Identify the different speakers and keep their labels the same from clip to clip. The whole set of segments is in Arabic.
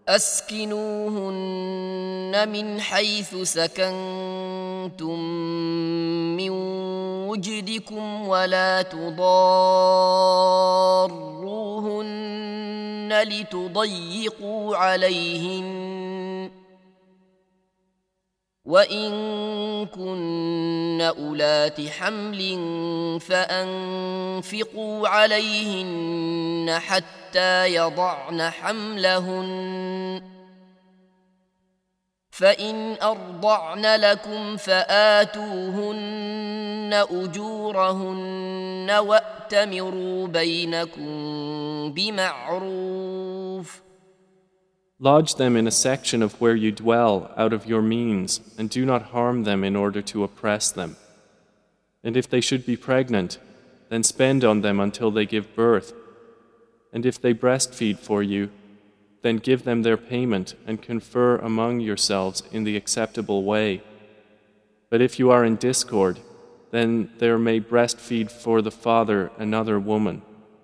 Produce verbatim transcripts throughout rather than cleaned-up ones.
Speaker 1: أسكنوهن من حيث سكنتم من وجدكم ولا تضاروهن لتضيقوا عليهن وإن كن أولات حمل فأنفقوا عليهن حتى يضعن حملهن فإن أرضعن لكم فآتوهن أجورهن وأتمروا بينكم بمعروف.
Speaker 2: Lodge them in a section of where you dwell out of your means, and do not harm them in order to oppress them. And if they should be pregnant, then spend on them until they give birth. And if they breastfeed for you, then give them their payment and confer among yourselves in the acceptable way. But if you are in discord, then there may breastfeed for the father another woman.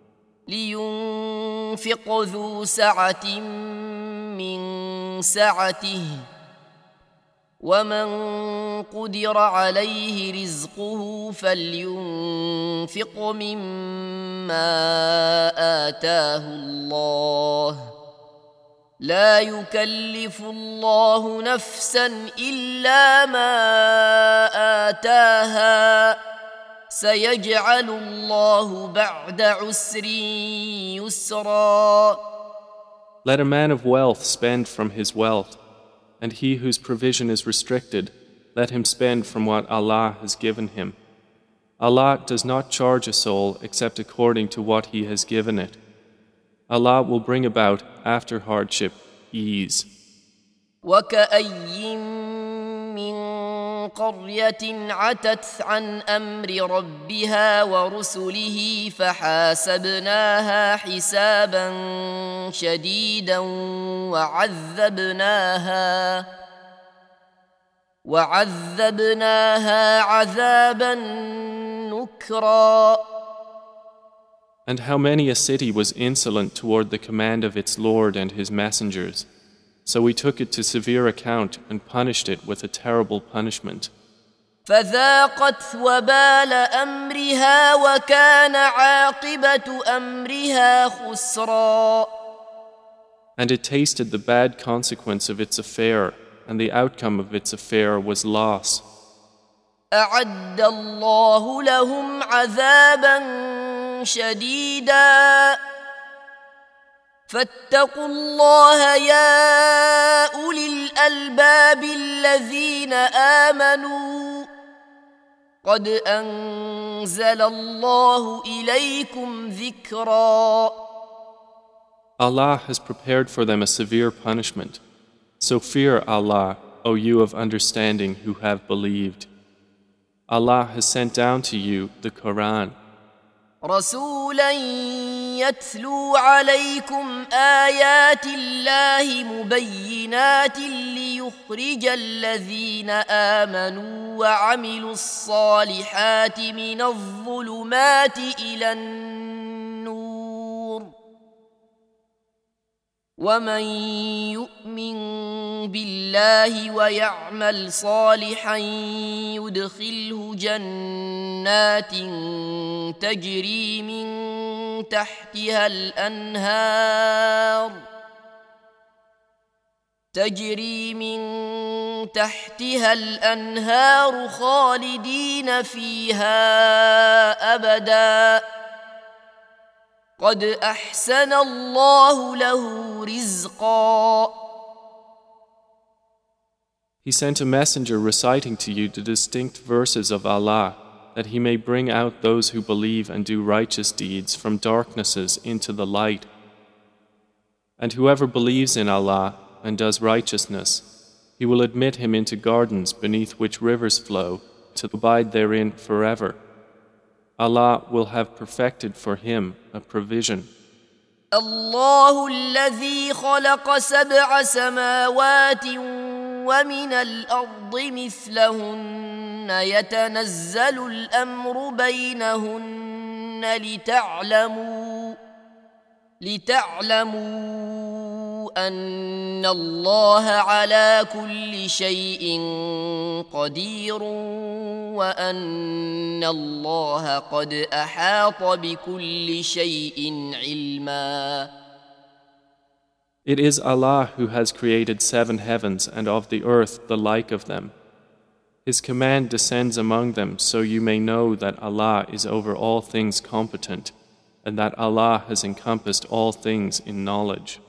Speaker 1: لينفق ذو سعة من سعته ومن قدر عليه رزقه فلينفق مما آتاه الله لا يكلف الله نفسا إلا ما آتاها سيجعل الله بعد عسر يسرا.
Speaker 2: Let a man of wealth spend from his wealth, and he whose provision is restricted, let him spend from what Allah has given him. Allah does not charge a soul except according to what He has given it. Allah will bring about, after hardship, ease.
Speaker 1: وَكَأَيٍّ مِّن قَرْيَةٍ عَتَتْ عَنْ أَمْرِ رَبِّهَا وَرُسُلِهِ فَحَاسَبْنَاهَا حِسَابًا شَدِيدًا وَعَذَّبْنَاهَا وَعَذَّبْنَاهَا عَذَابًا نُكْرًا.
Speaker 2: And how many a city was insolent toward the command of its Lord and His messengers. So we took it to severe account and punished it with a terrible punishment.
Speaker 1: فذاقت وبال أمرها وكان عاقبة أمرها خسرا.
Speaker 2: And it tasted the bad consequence of its affair, and the outcome of its affair was loss.
Speaker 1: أعد الله لهم عذابا شديدا فاتقوا الله يا أولي الألباب الذين آمنوا قد أنزل الله إليكم ذكرا.
Speaker 2: Allah has prepared for them a severe punishment. So fear Allah, O you of understanding who have believed. Allah has sent down to you the Quran.
Speaker 1: رسولا يتلو عليكم آيات الله مبينات ليخرج الذين آمنوا وعملوا الصالحات من الظلمات إلى النور ومن يؤمن بالله ويعمل صالحا يدخله جنات تجري من تحتها الأنهار تجري من تحتها الأنهار خالدين فيها أبدا قد أحسن الله له رزقا.
Speaker 2: He sent a messenger reciting to you the distinct verses of Allah, that He may bring out those who believe and do righteous deeds from darknesses into the light. And whoever believes in Allah and does righteousness, He will admit him into gardens beneath which rivers flow, to abide therein forever. Allah will have perfected for him a provision.
Speaker 1: الله الذي خلق سبع سماوات ومن الأرض مثلهن يتنزل الأمر بينهن لتعلموا لتعلموا أن الله على كل شيء قدير وأن الله قد أحاط بكل شيء علما.
Speaker 2: It is Allah who has created seven heavens and of the earth the like of them. His command descends among them so you may know that Allah is over all things competent and that Allah has encompassed all things in knowledge.